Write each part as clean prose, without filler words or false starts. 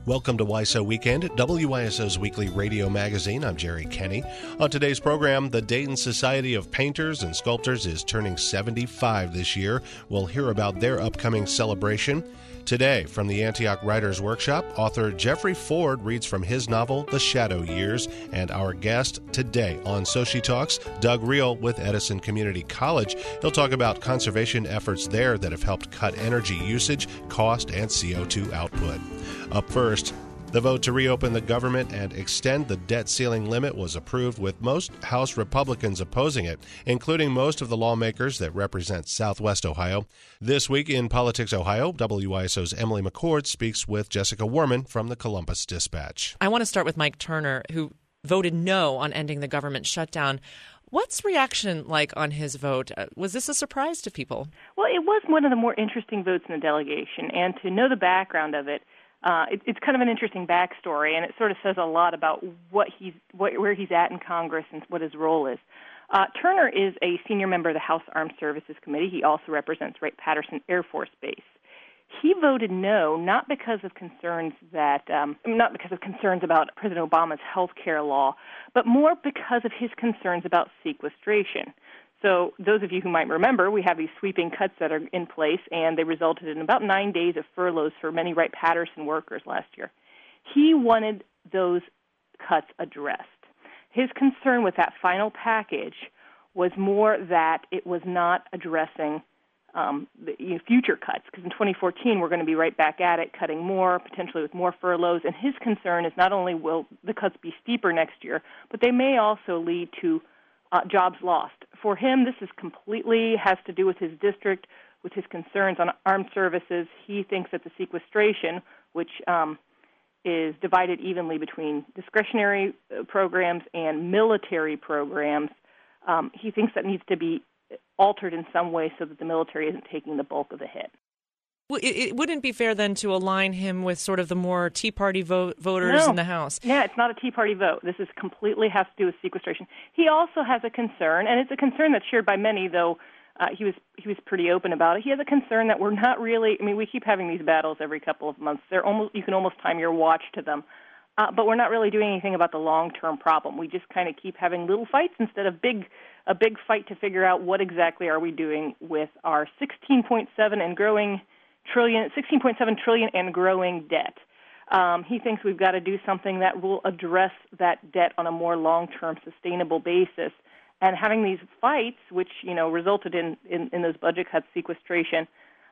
Welcome to WISO Weekend, WISO's weekly radio magazine. I'm Jerry Kenny. On today's program, the Dayton Society of Painters and Sculptors is turning 75 this year. We'll hear about their upcoming celebration. Today, from the Antioch Writers Workshop, author Jeffrey Ford reads from his novel, The Shadow Years, and our guest today on Sochi Talks, Doug Reel with Edison Community College. He'll talk about conservation efforts there that have helped cut energy usage, cost, and CO2 output. Up first, the vote to reopen the government and extend the debt ceiling limit was approved, with most House Republicans opposing it, including most of the lawmakers that represent Southwest Ohio. This week in Politics Ohio, WISO's Emily McCord speaks with Jessica Warman from the Columbus Dispatch. I want to start with Mike Turner, who voted no on ending the government shutdown. What's reaction like on his vote? Was this a surprise to people? Well, it was one of the more interesting votes in the delegation, and to know the background of it, it's kind of an interesting backstory, and it sort of says a lot about where he's at in Congress and what his role is. Turner is a senior member of the House Armed Services Committee. He also represents Wright-Patterson Air Force Base. He voted no, not because of concerns about President Obama's health care law, but more because of his concerns about sequestration. So those of you who might remember, we have these sweeping cuts that are in place, and they resulted in about 9 days of furloughs for many Wright-Patterson workers last year. He wanted those cuts addressed. His concern with that final package was more that it was not addressing future cuts, because in 2014 we're going to be right back at it, cutting more, potentially with more furloughs. And his concern is not only will the cuts be steeper next year, but they may also lead to jobs lost. For him, this is completely has to do with his district, with his concerns on armed services. He thinks that the sequestration, which is divided evenly between discretionary programs and military programs, he thinks that needs to be altered in some way so that the military isn't taking the bulk of the hit. Well, it wouldn't be fair then to align him with sort of the more Tea Party voters in the House. Yeah, it's not a Tea Party vote. This is completely has to do with sequestration. He also has a concern, and it's a concern that's shared by many, though he was pretty open about it. He has a concern that we're not really, we keep having these battles every couple of months. You can almost time your watch to them. But we're not really doing anything about the long-term problem. We just kind of keep having little fights instead of a big fight to figure out what exactly are we doing with our 16.7 trillion and growing debt. He thinks we've got to do something that will address that debt on a more long-term sustainable basis. And having these fights, which resulted in those budget cuts, sequestration,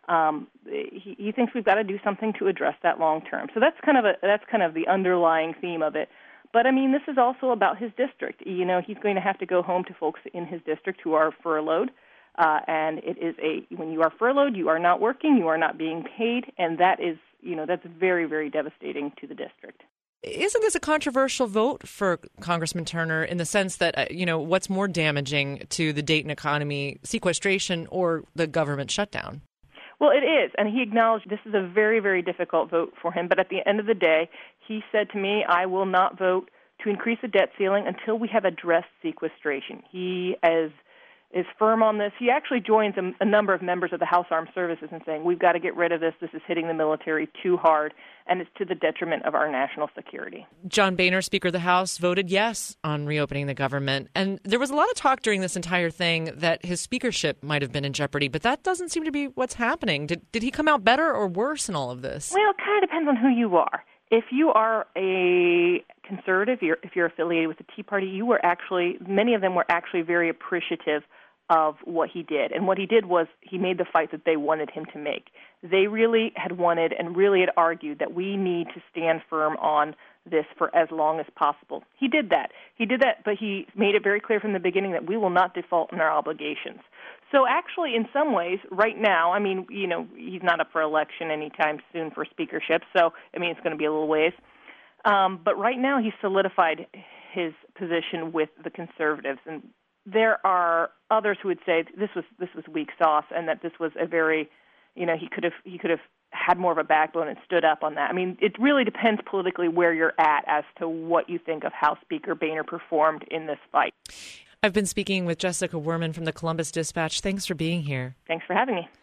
he thinks we've got to do something to address that long-term. So that's kind of the underlying theme of it. But this is also about his district. He's going to have to go home to folks in his district who are furloughed. And it is when you are furloughed, you are not working, you are not being paid, and that is, that's very, very devastating to the district. Isn't this a controversial vote for Congressman Turner in the sense that, what's more damaging to the Dayton economy, sequestration or the government shutdown? Well, it is, and he acknowledged this is a very, very difficult vote for him. But at the end of the day, he said to me, I will not vote to increase the debt ceiling until we have addressed sequestration. He is firm on this. He actually joins a number of members of the House Armed Services in saying, we've got to get rid of this. This is hitting the military too hard, and it's to the detriment of our national security. John Boehner, Speaker of the House, voted yes on reopening the government. And there was a lot of talk during this entire thing that his speakership might have been in jeopardy, but that doesn't seem to be what's happening. Did he come out better or worse in all of this? Well, it kind of depends on who you are. If you are a conservative, if you're affiliated with the Tea Party, many of them were actually very appreciative of what he did. And what he did was he made the fight that they wanted him to make. They really had wanted and really had argued that we need to stand firm on this for as long as possible. He did that. But he made it very clear from the beginning that we will not default on our obligations. So actually, in some ways, right now, he's not up for election anytime soon for speakership, so, it's going to be a little ways. But right now, he's solidified his position with the conservatives, and there are others who would say this was weak sauce, and that this was a very, he could have had more of a backbone and stood up on that. It really depends politically where you're at as to what you think of how Speaker Boehner performed in this fight. I've been speaking with Jessica Warman from the Columbus Dispatch. Thanks for being here. Thanks for having me.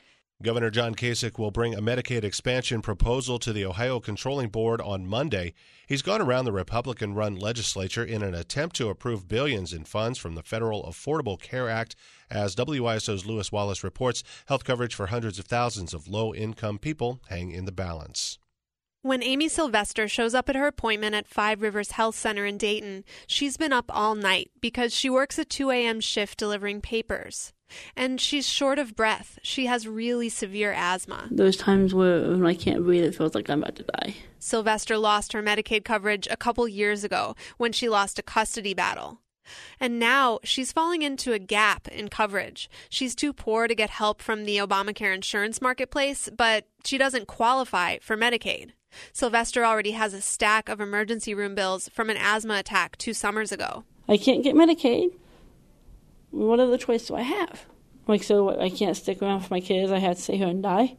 Governor John Kasich will bring a Medicaid expansion proposal to the Ohio Controlling Board on Monday. He's gone around the Republican-run legislature in an attempt to approve billions in funds from the Federal Affordable Care Act. As WISO's Lewis Wallace reports, health coverage for hundreds of thousands of low-income people hang in the balance. When Amy Sylvester shows up at her appointment at Five Rivers Health Center in Dayton, she's been up all night because she works a 2 a.m. shift delivering papers. And she's short of breath. She has really severe asthma. Those times when I can't breathe, it feels like I'm about to die. Sylvester lost her Medicaid coverage a couple years ago when she lost a custody battle. And now she's falling into a gap in coverage. She's too poor to get help from the Obamacare insurance marketplace, but she doesn't qualify for Medicaid. Sylvester already has a stack of emergency room bills from an asthma attack 2 summers ago. I can't get Medicaid. What other choice do I have? So I can't stick around for my kids. I had to stay here and die.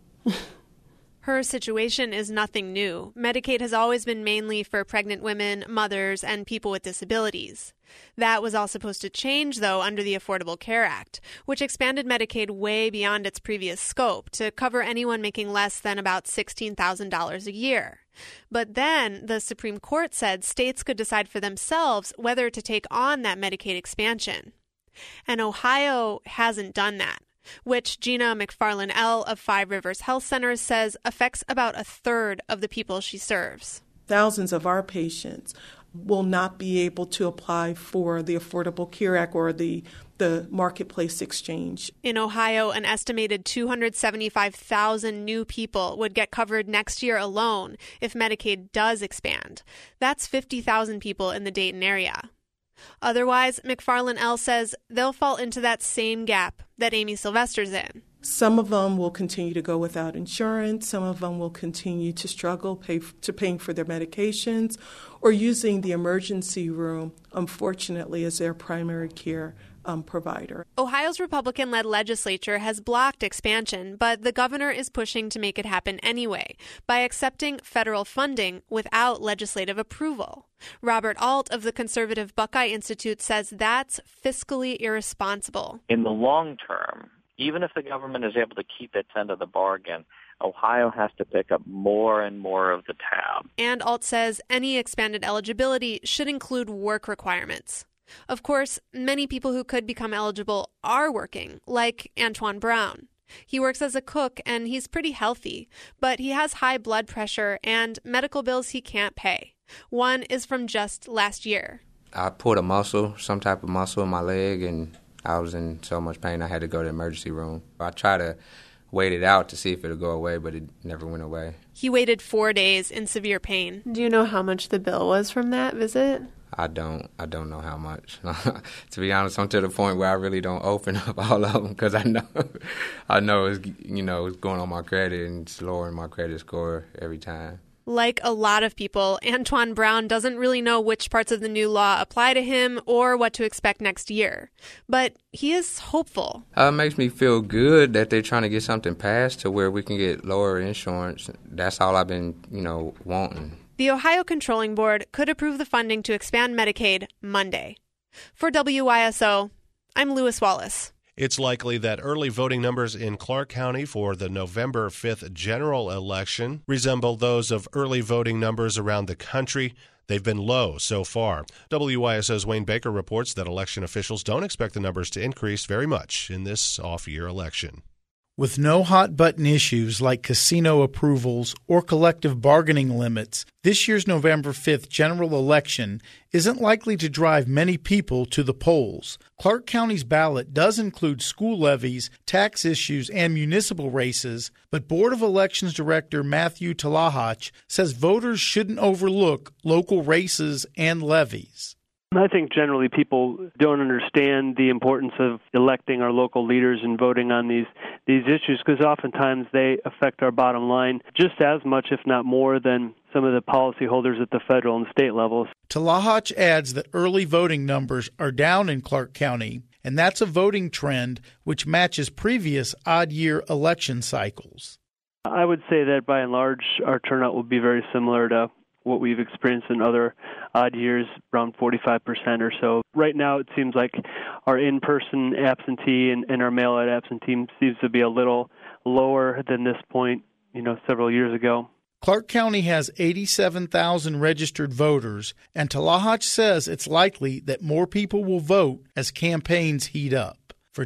Her situation is nothing new. Medicaid has always been mainly for pregnant women, mothers, and people with disabilities. That was all supposed to change, though, under the Affordable Care Act, which expanded Medicaid way beyond its previous scope to cover anyone making less than about $16,000 a year. But then the Supreme Court said states could decide for themselves whether to take on that Medicaid expansion. And Ohio hasn't done that, which Gina McFarland-L of Five Rivers Health Center says affects about a third of the people she serves. Thousands of our patients will not be able to apply for the Affordable Care Act or the Marketplace Exchange. In Ohio, an estimated 275,000 new people would get covered next year alone if Medicaid does expand. That's 50,000 people in the Dayton area. Otherwise, McFarland-L says they'll fall into that same gap that Amy Sylvester's in. Some of them will continue to go without insurance. Some of them will continue to struggle paying for their medications or using the emergency room, unfortunately, as their primary care provider. Ohio's Republican-led legislature has blocked expansion, but the governor is pushing to make it happen anyway by accepting federal funding without legislative approval. Robert Alt of the conservative Buckeye Institute says that's fiscally irresponsible. In the long term, even if the government is able to keep its end of the bargain, Ohio has to pick up more and more of the tab. And Alt says any expanded eligibility should include work requirements. Of course, many people who could become eligible are working, like Antoine Brown. He works as a cook and he's pretty healthy, but he has high blood pressure and medical bills he can't pay. One is from just last year. I pulled some type of muscle in my leg, and I was in so much pain I had to go to the emergency room. I tried to wait it out to see if it would go away, but it never went away. He waited 4 days in severe pain. Do you know how much the bill was from that visit? I don't know how much. To be honest, I'm to the point where I really don't open up all of them because I know it's it's going on my credit and it's lowering my credit score every time. Like a lot of people, Antoine Brown doesn't really know which parts of the new law apply to him or what to expect next year. But he is hopeful. It makes me feel good that they're trying to get something passed to where we can get lower insurance. That's all I've been, wanting. The Ohio Controlling Board could approve the funding to expand Medicaid Monday. For WISO, I'm Lewis Wallace. It's likely that early voting numbers in Clark County for the November 5th general election resemble those of early voting numbers around the country. They've been low so far. WISO's Wayne Baker reports that election officials don't expect the numbers to increase very much in this off-year election. With no hot-button issues like casino approvals or collective bargaining limits, this year's November 5th general election isn't likely to drive many people to the polls. Clark County's ballot does include school levies, tax issues, and municipal races, but Board of Elections Director Matthew Talahach says voters shouldn't overlook local races and levies. I think generally people don't understand the importance of electing our local leaders and voting on these issues because oftentimes they affect our bottom line just as much, if not more, than some of the policyholders at the federal and state levels. Talahach adds that early voting numbers are down in Clark County, and that's a voting trend which matches previous odd-year election cycles. I would say that by and large our turnout will be very similar to what we've experienced in other odd years, around 45% or so. Right now it seems like our in-person absentee and our mail-out absentee seems to be a little lower than this point, several years ago. Clark County has 87,000 registered voters, and Tlahatch says it's likely that more people will vote as campaigns heat up. For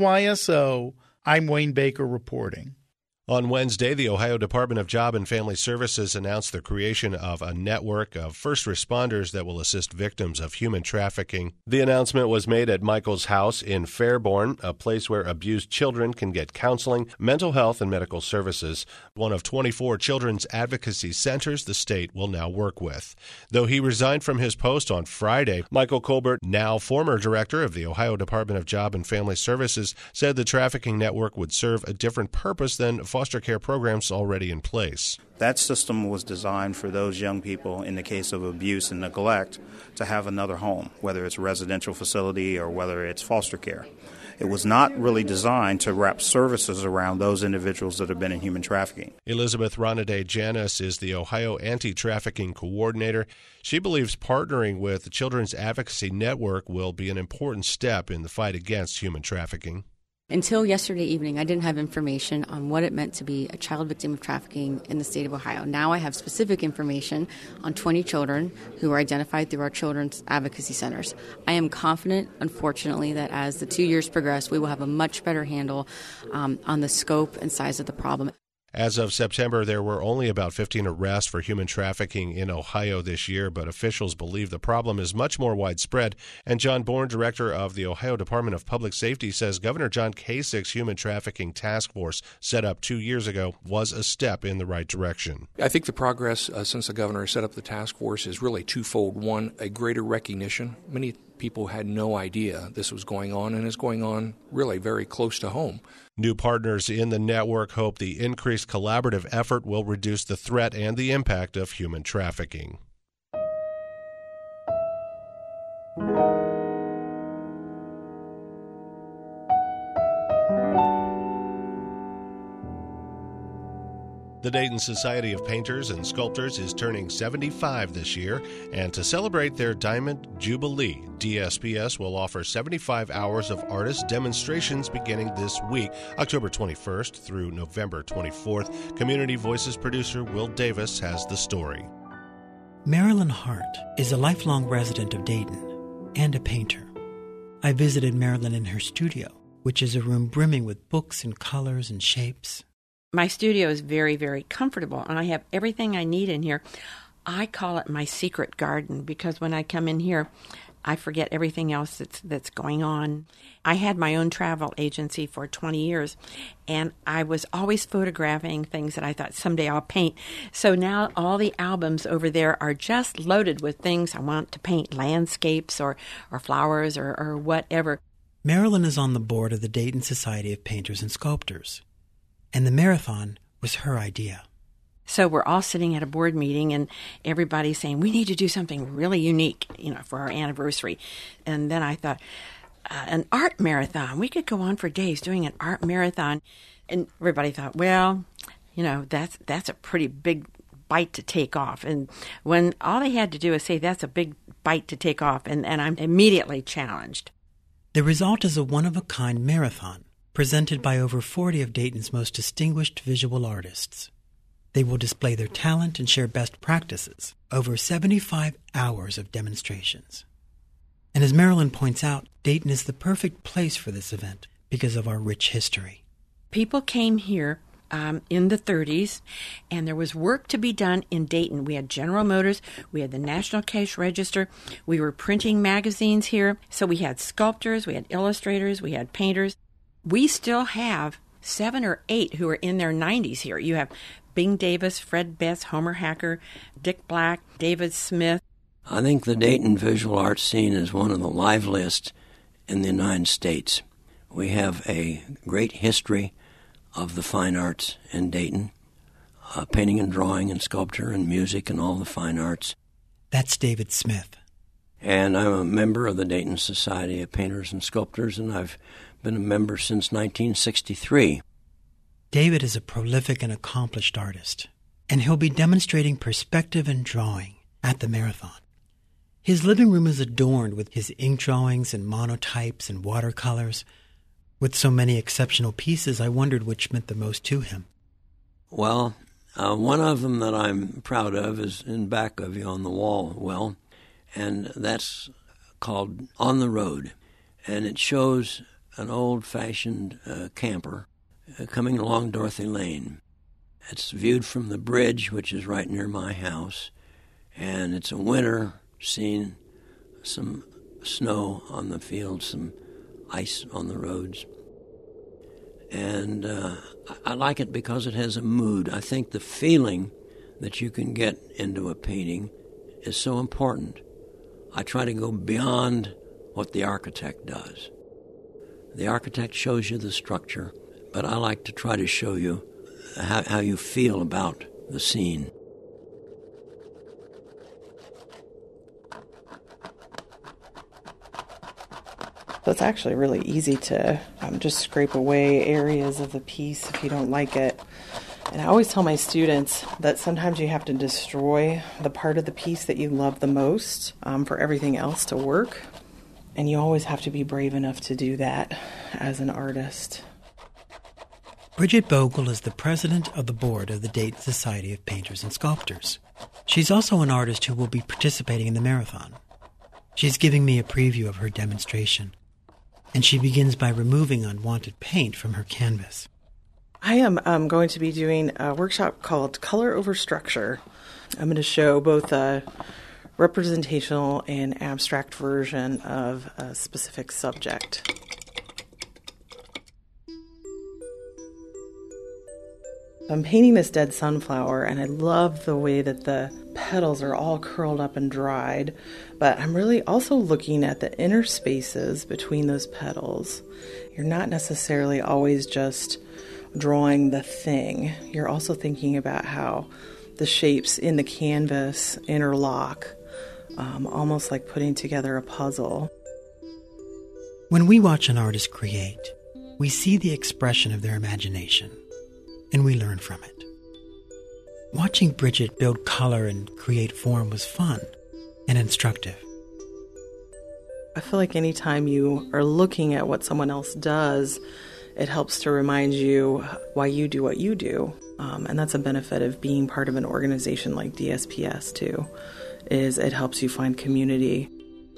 WYSO, I'm Wayne Baker reporting. On Wednesday, the Ohio Department of Job and Family Services announced the creation of a network of first responders that will assist victims of human trafficking. The announcement was made at Michael's House in Fairborn, a place where abused children can get counseling, mental health, and medical services, one of 24 children's advocacy centers the state will now work with. Though he resigned from his post on Friday, Michael Colbert, now former director of the Ohio Department of Job and Family Services, said the trafficking network would serve a different purpose than foster care programs already in place. That system was designed for those young people, in the case of abuse and neglect, to have another home, whether it's a residential facility or whether it's foster care. It was not really designed to wrap services around those individuals that have been in human trafficking. Elizabeth Ronaday Janis is the Ohio Anti-Trafficking Coordinator. She believes partnering with the Children's Advocacy Network will be an important step in the fight against human trafficking. Until yesterday evening, I didn't have information on what it meant to be a child victim of trafficking in the state of Ohio. Now I have specific information on 20 children who are identified through our children's advocacy centers. I am confident, unfortunately, that as the 2 years progress, we will have a much better handle on the scope and size of the problem. As of September, there were only about 15 arrests for human trafficking in Ohio this year, but officials believe the problem is much more widespread. And John Bourne, director of the Ohio Department of Public Safety, says Governor John Kasich's human trafficking task force set up 2 years ago was a step in the right direction. I think the progress since the governor set up the task force is really twofold. One, a greater recognition. Many people had no idea this was going on, and it's going on really very close to home. New partners in the network hope the increased collaborative effort will reduce the threat and the impact of human trafficking. The Dayton Society of Painters and Sculptors is turning 75 this year, and to celebrate their Diamond Jubilee, DSPS will offer 75 hours of artist demonstrations beginning this week, October 21st through November 24th. Community Voices producer Will Davis has the story. Marilyn Hart is a lifelong resident of Dayton and a painter. I visited Marilyn in her studio, which is a room brimming with books and colors and shapes. My studio is very, very comfortable, and I have everything I need in here. I call it my secret garden because when I come in here, I forget everything else that's going on. I had my own travel agency for 20 years, and I was always photographing things that I thought someday I'll paint. So now all the albums over there are just loaded with things I want to paint, landscapes or flowers or whatever. Marilyn is on the board of the Dayton Society of Painters and Sculptors, and the marathon was her idea. So we're all sitting at a board meeting, and everybody's saying, we need to do something really unique, for our anniversary. And then I thought, an art marathon. We could go on for days doing an art marathon. And everybody thought, well, that's a pretty big bite to take off. And when all they had to do is say, that's a big bite to take off, and I'm immediately challenged. The result is a one-of-a-kind marathon presented by over 40 of Dayton's most distinguished visual artists. They will display their talent and share best practices over 75 hours of demonstrations. And as Marilyn points out, Dayton is the perfect place for this event because of our rich history. People came here in the 30s, and there was work to be done in Dayton. We had General Motors, we had the National Cash Register, we were printing magazines here, so we had sculptors, we had illustrators, we had painters. We still have 7 or 8 who are in their 90s here. You have Bing Davis, Fred Betts, Homer Hacker, Dick Black, David Smith. I think the Dayton visual arts scene is one of the liveliest in the United States. We have a great history of the fine arts in Dayton, painting and drawing and sculpture and music and all the fine arts. That's David Smith. And I'm a member of the Dayton Society of Painters and Sculptors, and I've been a member since 1963. David is a prolific and accomplished artist, and he'll be demonstrating perspective and drawing at the marathon. His living room is adorned with his ink drawings and monotypes and watercolors, With so many exceptional pieces, I wondered which meant the most to him. Well, one of them that I'm proud of is in back of you on the wall, and that's called On the Road. And it shows an old-fashioned camper coming along Dorothy Lane. It's viewed from the bridge, which is right near my house, and it's a winter scene, some snow on the fields, some ice on the roads. And I like it because it has a mood. I think the feeling that you can get into a painting is so important. I try to go beyond what the architect does. The architect shows you the structure, but I like to try to show you how you feel about the scene. So it's actually really easy to just scrape away areas of the piece if you don't like it. And I always tell my students that sometimes you have to destroy the part of the piece that you love the most for everything else to work. And you always have to be brave enough to do that as an artist. Bridget Bogle is the president of the board of the Dayton Society of Painters and Sculptors. She's also an artist who will be participating in the marathon. She's giving me a preview of her demonstration, and she begins by removing unwanted paint from her canvas. I am going to be doing a workshop called Color Over Structure. I'm going to show both a representational and abstract version of a specific subject. I'm painting this dead sunflower, and I love the way that the petals are all curled up and dried, but I'm really also looking at the inner spaces between those petals. You're not necessarily always just drawing the thing. You're also thinking about how the shapes in the canvas interlock, almost like putting together a puzzle. When we watch an artist create, we see the expression of their imagination, and we learn from it. Watching Bridget build color and create form was fun and instructive. I feel like anytime you are looking at what someone else does, it helps to remind you why you do what you do. And that's a benefit of being part of an organization like DSPS too, is it helps you find community.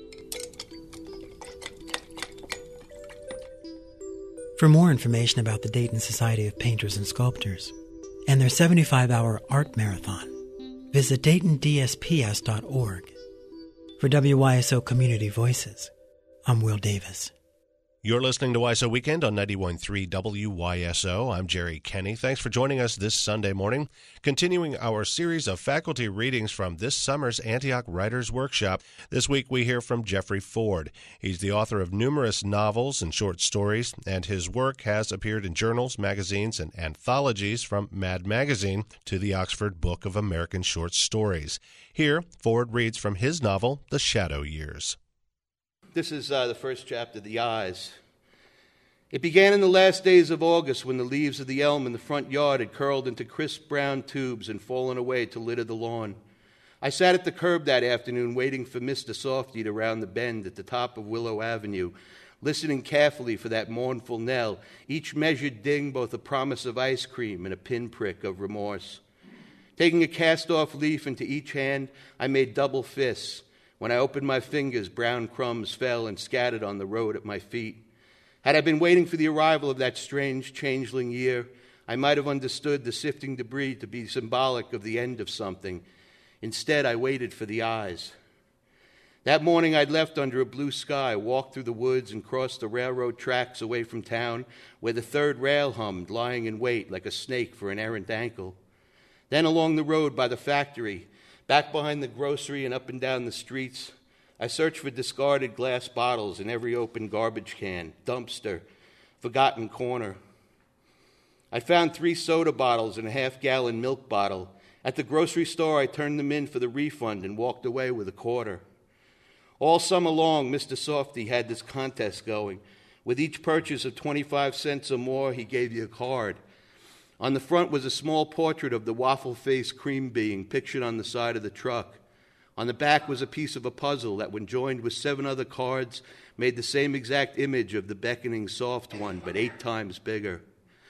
For more information about the Dayton Society of Painters and Sculptors and their 75-hour art marathon, visit DaytonDSPS.org. For WYSO Community Voices, I'm Will Davis. You're listening to WYSO Weekend on 91.3 WYSO. I'm Jerry Kenny. Thanks for joining us this Sunday morning. Continuing our series of faculty readings from this summer's Antioch Writers Workshop, this week we hear from Jeffrey Ford. He's the author of numerous novels and short stories, and his work has appeared in journals, magazines, and anthologies from Mad Magazine to the Oxford Book of American Short Stories. Here, Ford reads from his novel, The Shadow Years. This is the first chapter, The Eyes. It began in the last days of August when the leaves of the elm in the front yard had curled into crisp brown tubes and fallen away to litter the lawn. I sat at the curb that afternoon waiting for Mr. Softy to round the bend at the top of Willow Avenue, listening carefully for that mournful knell, each measured ding both a promise of ice cream and a pinprick of remorse. Taking a cast-off leaf into each hand, I made double fists. When I opened my fingers, brown crumbs fell and scattered on the road at my feet. Had I been waiting for the arrival of that strange changeling year, I might have understood the sifting debris to be symbolic of the end of something. Instead, I waited for the eyes. That morning, I'd left under a blue sky, walked through the woods, and crossed the railroad tracks away from town, where the third rail hummed, lying in wait like a snake for an errant ankle. Then along the road by the factory, back behind the grocery and up and down the streets, I searched for discarded glass bottles in every open garbage can, dumpster, forgotten corner. I found 3 soda bottles and a half-gallon milk bottle. At the grocery store, I turned them in for the refund and walked away with a quarter. All summer long, Mr. Softy had this contest going. With each purchase of 25 cents or more, he gave you a card. On the front was a small portrait of the waffle-faced cream being pictured on the side of the truck. On the back was a piece of a puzzle that, when joined with 7 other cards, made the same exact image of the beckoning soft one, but 8 times bigger.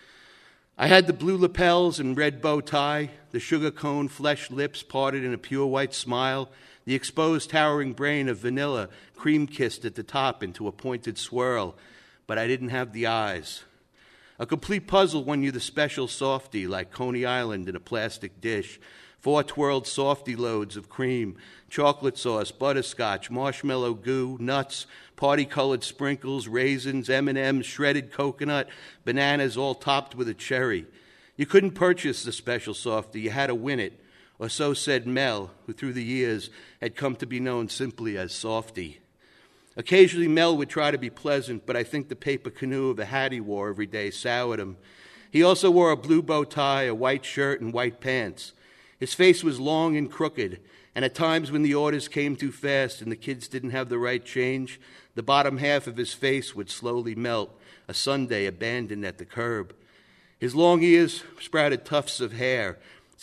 I had the blue lapels and red bow tie, the sugar cone flesh lips parted in a pure white smile, the exposed towering brain of vanilla cream-kissed at the top into a pointed swirl, but I didn't have the eyes. A complete puzzle won you the special softie, like Coney Island in a plastic dish, 4 twirled softie loads of cream, chocolate sauce, butterscotch, marshmallow goo, nuts, party-colored sprinkles, raisins, M&Ms, shredded coconut, bananas, all topped with a cherry. You couldn't purchase the special softie, you had to win it, or so said Mel, who through the years had come to be known simply as Softie. Occasionally Mel would try to be pleasant, but I think the paper canoe of a hat he wore every day soured him. He also wore a blue bow tie, a white shirt, and white pants. His face was long and crooked, and at times when the orders came too fast and the kids didn't have the right change, the bottom half of his face would slowly melt, a Sunday abandoned at the curb. His long ears sprouted tufts of hair,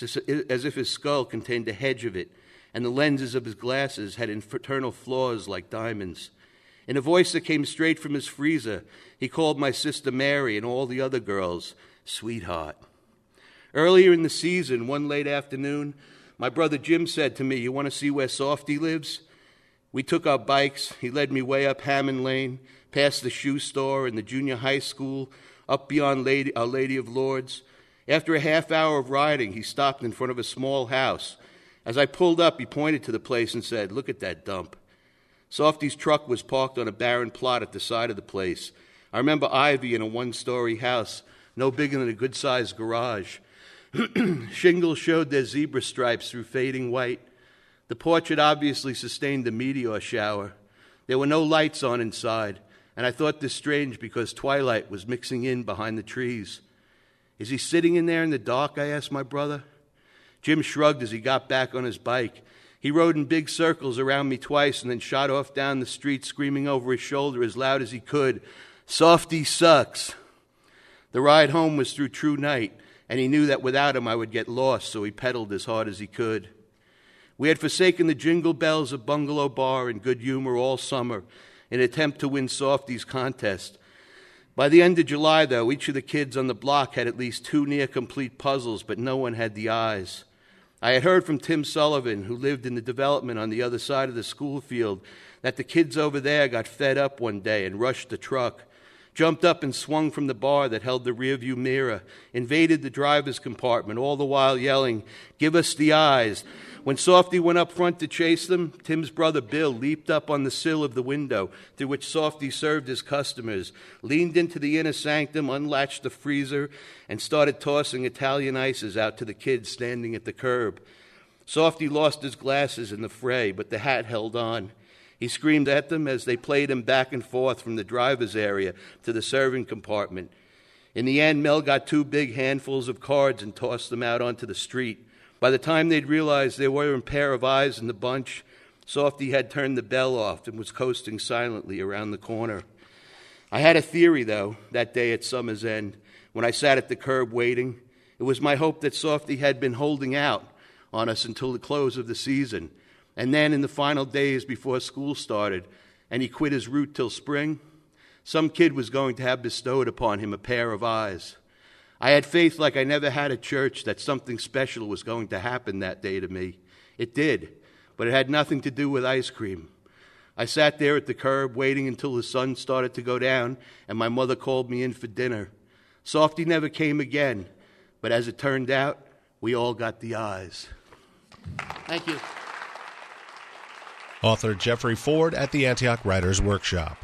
as if his skull contained a hedge of it, and the lenses of his glasses had infernal flaws like diamonds. In a voice that came straight from his freezer, he called my sister Mary and all the other girls sweetheart. Earlier in the season, one late afternoon, my brother Jim said to me, "You want to see where Softie lives?" We took our bikes. He led me way up Hammond Lane, past the shoe store and the junior high school, up beyond Our Lady of Lourdes. After a half hour of riding, he stopped in front of a small house. As I pulled up, he pointed to the place and said, "Look at that dump." Softie's truck was parked on a barren plot at the side of the place. I remember Ivy in a 1-story house, no bigger than a good-sized garage. Shingles showed their zebra stripes through fading white. The porch had obviously sustained a meteor shower. There were no lights on inside, and I thought this strange because twilight was mixing in behind the trees. "Is he sitting in there in the dark?" I asked my brother. Jim shrugged as he got back on his bike. He rode in big circles around me twice and then shot off down the street screaming over his shoulder as loud as he could, "Softie sucks." The ride home was through true night, and he knew that without him I would get lost, so he pedaled as hard as he could. We had forsaken the jingle bells of Bungalow Bar and good humor all summer in an attempt to win Softie's contest. By the end of July, though, each of the kids on the block had at least 2 near-complete puzzles, but no one had the eyes. I had heard from Tim Sullivan, who lived in the development on the other side of the school field, that the kids over there got fed up one day and rushed the truck, jumped up and swung from the bar that held the rearview mirror, invaded the driver's compartment, all the while yelling, "Give us the eyes." When Softie went up front to chase them, Tim's brother Bill leaped up on the sill of the window through which Softie served his customers, leaned into the inner sanctum, unlatched the freezer, and started tossing Italian ices out to the kids standing at the curb. Softie lost his glasses in the fray, but the hat held on. He screamed at them as they played him back and forth from the driver's area to the serving compartment. In the end, Mel got 2 big handfuls of cards and tossed them out onto the street. By the time they'd realized there were a pair of eyes in the bunch, Softie had turned the bell off and was coasting silently around the corner. I had a theory, though, that day at summer's end, when I sat at the curb waiting. It was my hope that Softie had been holding out on us until the close of the season, and then in the final days before school started, and he quit his route till spring, some kid was going to have bestowed upon him a pair of eyes. I had faith like I never had at church that something special was going to happen that day to me. It did, but it had nothing to do with ice cream. I sat there at the curb waiting until the sun started to go down and my mother called me in for dinner. Softie never came again, but as it turned out, we all got the eyes. Thank you. Author Jeffrey Ford at the Antioch Writers Workshop.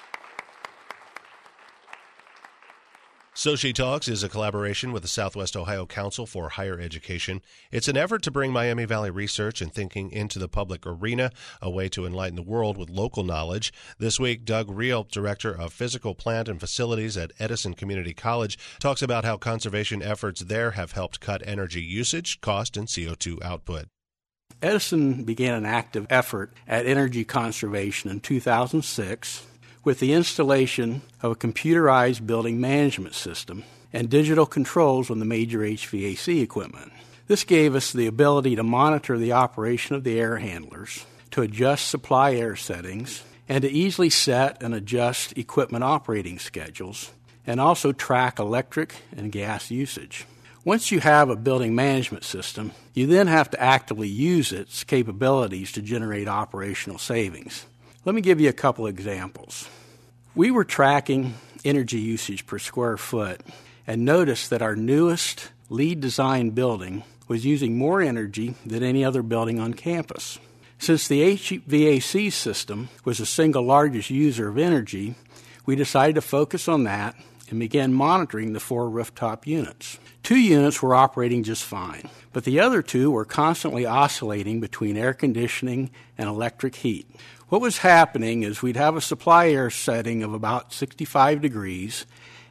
So She Talks is a collaboration with the Southwest Ohio Council for Higher Education. It's an effort to bring Miami Valley research and thinking into the public arena, a way to enlighten the world with local knowledge. This week, Doug Reel, Director of Physical Plant and Facilities at Edison Community College, talks about how conservation efforts there have helped cut energy usage, cost, and CO2 output. Edison began an active effort at energy conservation in 2006 with the installation of a computerized building management system and digital controls on the major HVAC equipment. This gave us the ability to monitor the operation of the air handlers, to adjust supply air settings, and to easily set and adjust equipment operating schedules, and also track electric and gas usage. Once you have a building management system, you then have to actively use its capabilities to generate operational savings. Let me give you a couple examples. We were tracking energy usage per square foot and noticed that our newest LEED design building was using more energy than any other building on campus. Since the HVAC system was the single largest user of energy, we decided to focus on that and began monitoring the 4 rooftop units. 2 units were operating just fine, but the other 2 were constantly oscillating between air conditioning and electric heat. What was happening is we'd have a supply air setting of about 65 degrees,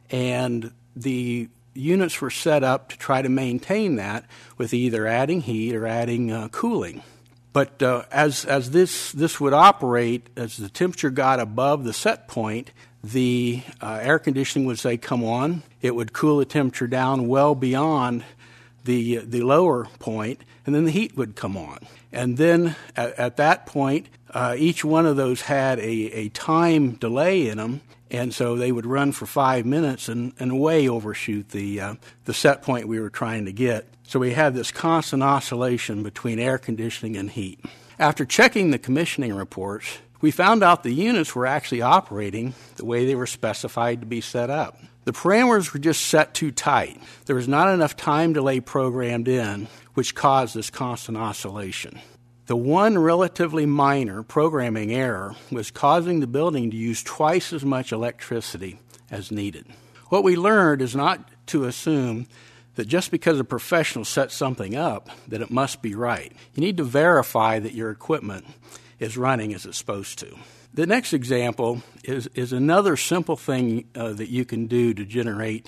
and the units were set up to try to maintain that with either adding heat or adding cooling. But as this would operate, as the temperature got above the set point, the air conditioning would say, come on. It would cool the temperature down well beyond the lower point, and then the heat would come on. And then at that point, each one of those had a time delay in them, and so they would run for 5 minutes and way overshoot the set point we were trying to get. So we had this constant oscillation between air conditioning and heat. After checking the commissioning reports, we found out the units were actually operating the way they were specified to be set up. The parameters were just set too tight. There was not enough time delay programmed in, which caused this constant oscillation. The one relatively minor programming error was causing the building to use twice as much electricity as needed. What we learned is not to assume that just because a professional sets something up, that it must be right. You need to verify that your equipment is running as it's supposed to. The next example is another simple thing that you can do to generate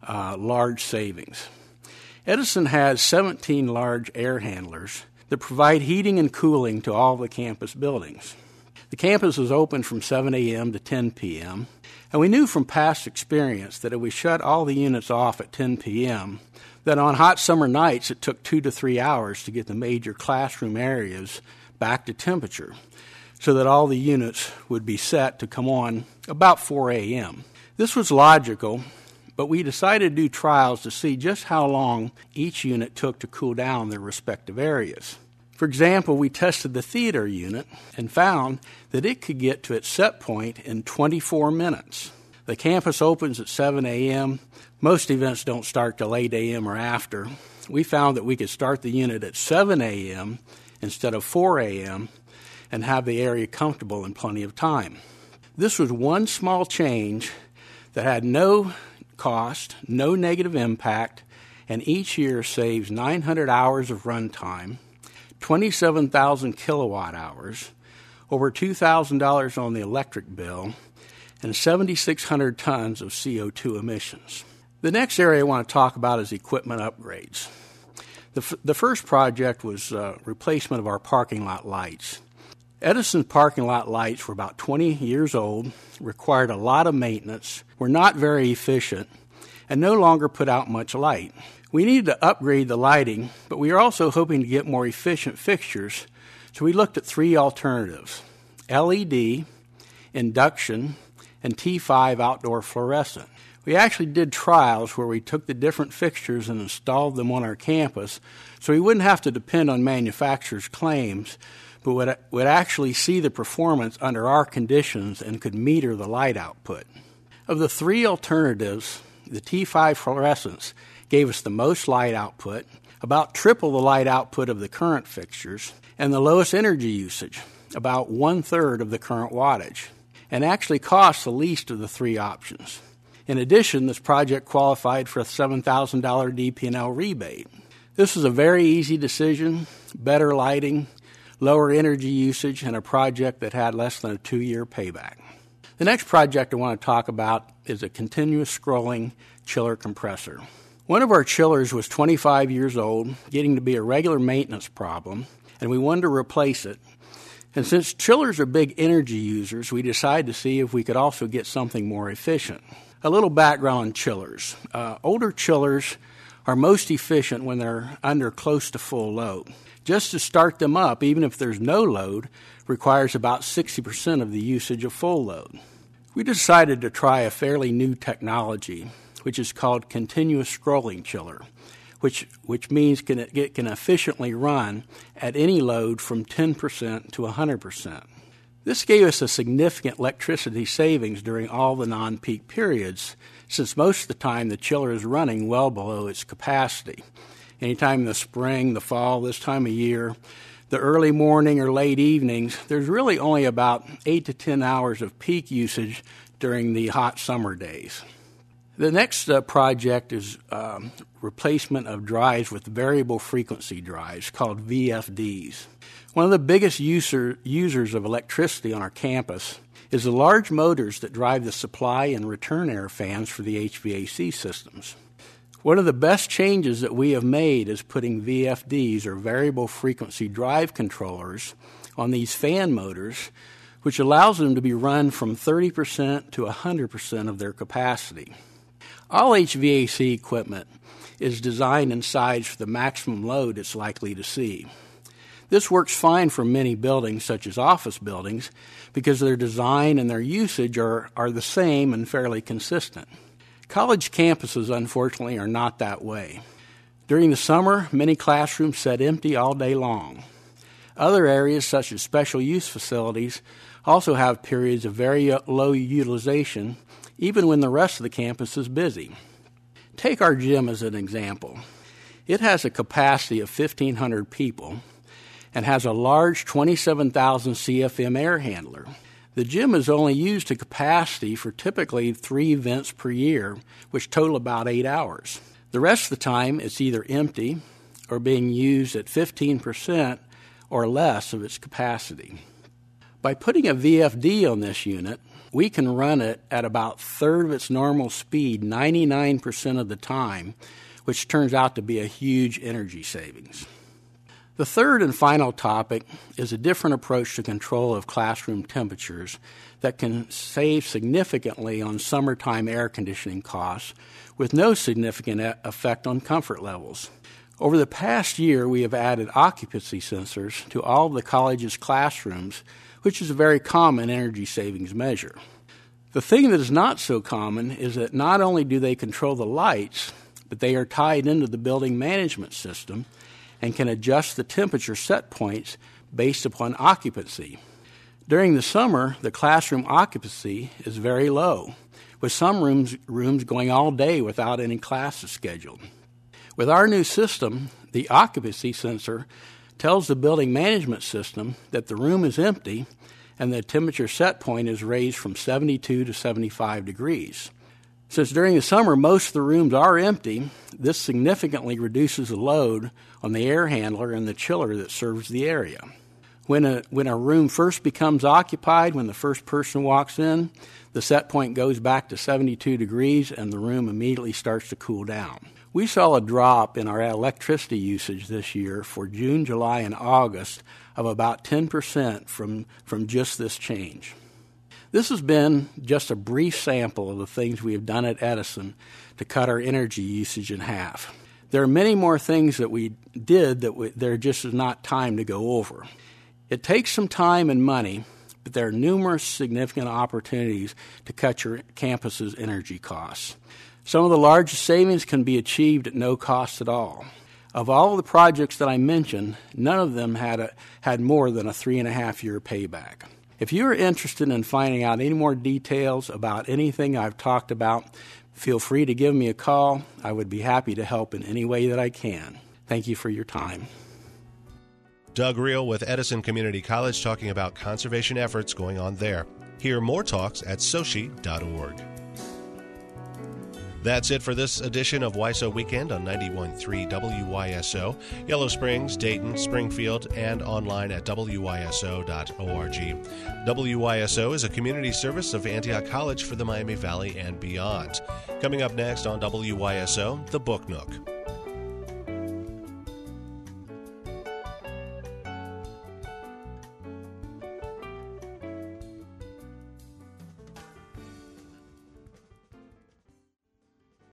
large savings. Edison has 17 large air handlers that provide heating and cooling to all the campus buildings. The campus is open from 7 a.m. to 10 p.m., and we knew from past experience that if we shut all the units off at 10 p.m., that on hot summer nights it took 2 to 3 hours to get the major classroom areas back to temperature, so that all the units would be set to come on about 4 a.m. This was logical, but we decided to do trials to see just how long each unit took to cool down their respective areas. For example, we tested the theater unit and found that it could get to its set point in 24 minutes. The campus opens at 7 a.m. Most events don't start till 8 a.m. or after. We found that we could start the unit at 7 a.m. instead of 4 a.m. and have the area comfortable in plenty of time. This was one small change that had no cost, no negative impact, and each year saves 900 hours of runtime, 27,000 kilowatt hours, over $2,000 on the electric bill, and 7,600 tons of CO2 emissions. The next area I want to talk about is equipment upgrades. The first project was replacement of our parking lot lights. Edison's parking lot lights were about 20 years old, required a lot of maintenance, were not very efficient, and no longer put out much light. We needed to upgrade the lighting, but we were also hoping to get more efficient fixtures, so we looked at 3 alternatives: LED, induction, and T5 outdoor fluorescent. We actually did trials where we took the different fixtures and installed them on our campus so we wouldn't have to depend on manufacturers' claims, but would actually see the performance under our conditions and could meter the light output. Of the 3 alternatives, the T5 fluorescence gave us the most light output, about triple the light output of the current fixtures, and the lowest energy usage, about 1/3 of the current wattage, and actually cost the least of the 3 options. In addition, this project qualified for a $7,000 DP&L rebate. This was a very easy decision, better lighting, lower energy usage, and a project that had less than a 2-year payback. The next project I want to talk about is a continuous scrolling chiller compressor. One of our chillers was 25 years old, getting to be a regular maintenance problem, and we wanted to replace it. And since chillers are big energy users, we decided to see if we could also get something more efficient. A little background on chillers. Older chillers are most efficient when they're under close to full load. Just to start them up, even if there's no load, requires about 60% of the usage of full load. We decided to try a fairly new technology, which is called continuous scrolling chiller, which means it can efficiently run at any load from 10% to 100%. This gave us a significant electricity savings during all the non-peak periods, since most of the time the chiller is running well below its capacity. Anytime in the spring, the fall, this time of year, the early morning or late evenings, there's really only about 8 to 10 hours of peak usage during the hot summer days. The next project is replacement of drives with variable frequency drives called VFDs. One of the biggest users of electricity on our campus is the large motors that drive the supply and return air fans for the HVAC systems. One of the best changes that we have made is putting VFDs, or variable frequency drive controllers, on these fan motors, which allows them to be run from 30% to 100% of their capacity. All HVAC equipment is designed and sized for the maximum load it's likely to see. This works fine for many buildings, such as office buildings, because their design and their usage are the same and fairly consistent. College campuses, unfortunately, are not that way. During the summer, many classrooms sit empty all day long. Other areas, such as special use facilities, also have periods of very low utilization, even when the rest of the campus is busy. Take our gym as an example. It has a capacity of 1,500 people and has a large 27,000 CFM air handler. The gym is only used to capacity for typically 3 events per year, which total about 8 hours. The rest of the time, it's either empty or being used at 15% or less of its capacity. By putting a VFD on this unit, we can run it at about a third of its normal speed 99% of the time, which turns out to be a huge energy savings. The third and final topic is a different approach to control of classroom temperatures that can save significantly on summertime air conditioning costs with no significant effect on comfort levels. Over the past year, we have added occupancy sensors to all of the college's classrooms, which is a very common energy savings measure. The thing that is not so common is that not only do they control the lights, but they are tied into the building management system and can adjust the temperature set points based upon occupancy. During the summer, the classroom occupancy is very low, with some rooms going all day without any classes scheduled. With our new system, the occupancy sensor tells the building management system that the room is empty and the temperature set point is raised from 72 to 75 degrees. Since during the summer most of the rooms are empty, this significantly reduces the load on the air handler and the chiller that serves the area. When a room first becomes occupied, when the first person walks in, the set point goes back to 72 degrees and the room immediately starts to cool down. We saw a drop in our electricity usage this year for June, July, and August of about 10% from just this change. This has been just a brief sample of the things we have done at Edison to cut our energy usage in half. There are many more things that we did that there just is not time to go over. It takes some time and money, but there are numerous significant opportunities to cut your campus's energy costs. Some of the largest savings can be achieved at no cost at all. Of all of the projects that I mentioned, none of them had more than a 3.5-year payback. If you are interested in finding out any more details about anything I've talked about, feel free to give me a call. I would be happy to help in any way that I can. Thank you for your time. Doug Reel with Edison Community College talking about conservation efforts going on there. Hear more talks at soci.org. That's it for this edition of WISO Weekend on 91.3 WYSO, Yellow Springs, Dayton, Springfield, and online at WYSO.org. WYSO is a community service of Antioch College for the Miami Valley and beyond. Coming up next on WYSO, The Book Nook.